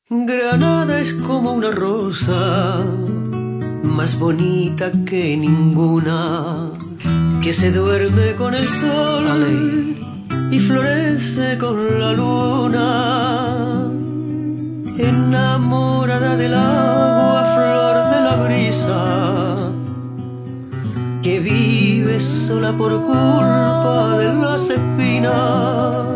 Granada es como una rosa, más bonita que ninguna, que se duerme con el sol y florece con la luna. Enamorada del agua, flor de la brisa, que vive sola por culpa de las espinas.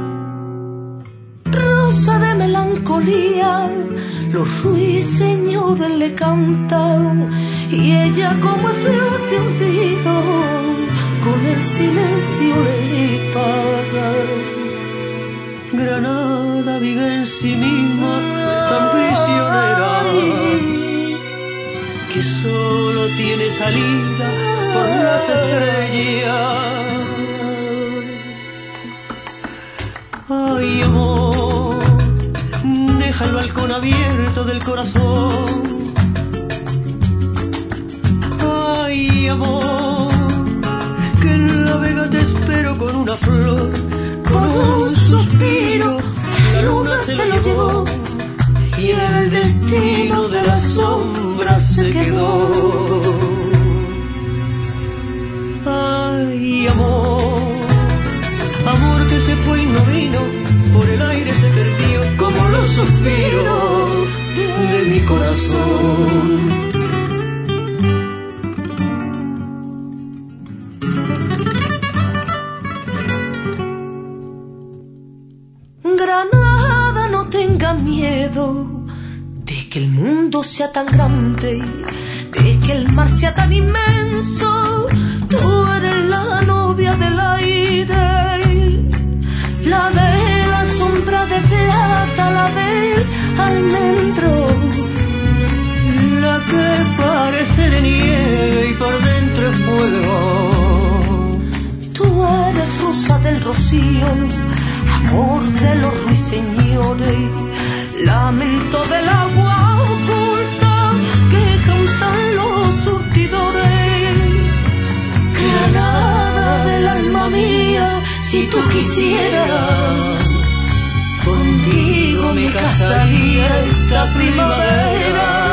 Rosa de melancolía, los ruiseñores le cantan, y ella como flor de olvido, con el silencio le paga. Granada vive en sí misma, tan prisionera, que solo tiene salida por las estrellas. Ay, amor, deja el balcón abierto del corazón. Ay, amor, que en la vega te espero con una flor, con un suspiro. La luna se lo llevó y el destino de la sombra se quedó. Ay, amor, amor que se fue y no vino, por el aire se perdió, como los suspiros de mi corazón. Granada, no tenga miedo de que el mundo sea tan grande, de que el mar sea tan inmenso. Tú eres la novia del aire, la de la sombra de plata, la del almendro, la que parece de nieve y por dentro es fuego. Tú eres rosa del rocío, amor de los ruiseñores, lamento del agua oculta que cantan los surtidores. Granada del alma mía, si tú quisieras, contigo me casaría esta primavera.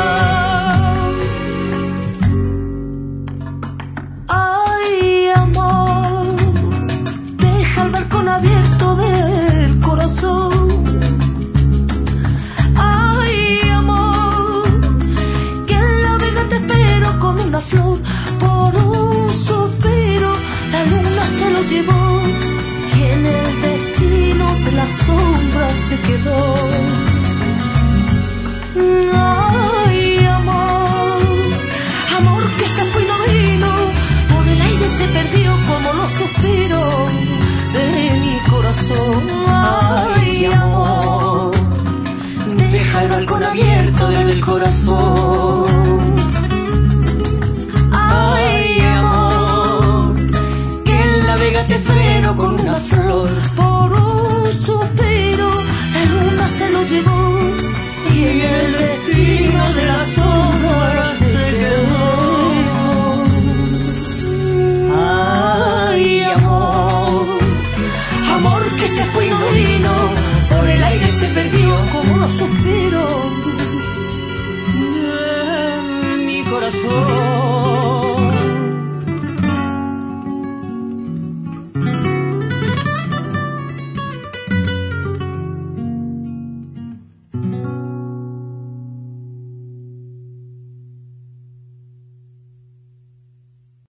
Ay, amor, deja el balcón abierto del corazón. Ay, amor, que en la vega te espero con una flor, por un suspiro. La luna se lo llevó y en el destino de la sombra se quedó. Ay, amor, amor que se fue y no vino, por el aire se perdió como los suspiros de mi corazón. Ay, amor, deja el balcón abierto del corazón. ay, amor, Que en la vega te espero con una flor, por un suspiro la luna se lo llevó y el destino de la sombra